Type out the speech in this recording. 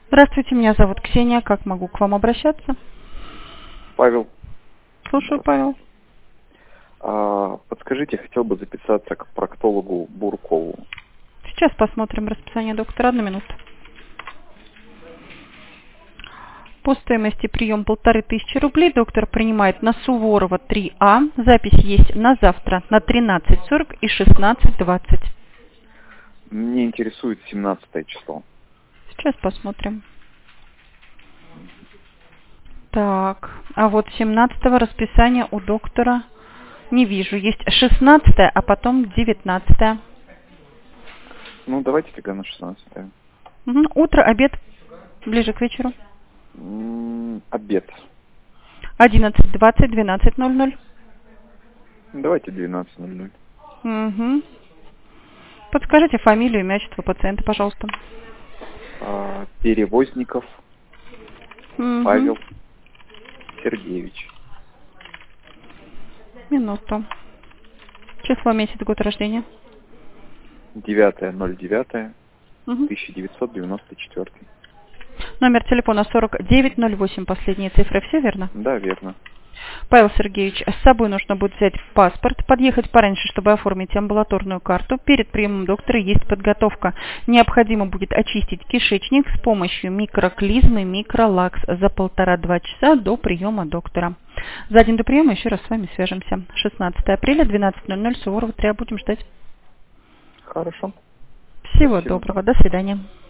Здравствуйте, меня зовут Ксения. Как могу к вам обращаться? Павел, Слушаю, Павел. подскажите, хотел бы записаться к проктологу Буркову. Сейчас посмотрим расписание доктора. 1 минуту. По стоимости прием 1500 рублей. Доктор принимает на Суворова 3А. Запись есть на завтра на 13:40 и 16:20. Мне интересует 17 число. Сейчас посмотрим. Так, а вот 17 расписания у доктора не вижу. Есть 16, а потом 19. Ну, давайте тогда на 16. Утро, обед, ближе к вечеру. Обед. 11:20, 12:00. Давайте 12:00. Угу. Подскажите фамилию, имя, отчество пациента, пожалуйста. Перевозников Павел Сергеевич. Минуту. Число, месяц, год рождения. 9.09.1994. Номер телефона 4908, последние цифры, все верно? Да, верно. Павел Сергеевич, с собой нужно будет взять паспорт, подъехать пораньше, чтобы оформить амбулаторную карту. Перед приемом доктора есть подготовка. Необходимо будет очистить кишечник с помощью микроклизмы, микролакс за 1,5-2 часа до приема доктора. За день до приема еще раз с вами свяжемся. 16 апреля, 12:00, Суворова 3, будем ждать. Хорошо. Всего Спасибо. доброго, до свидания.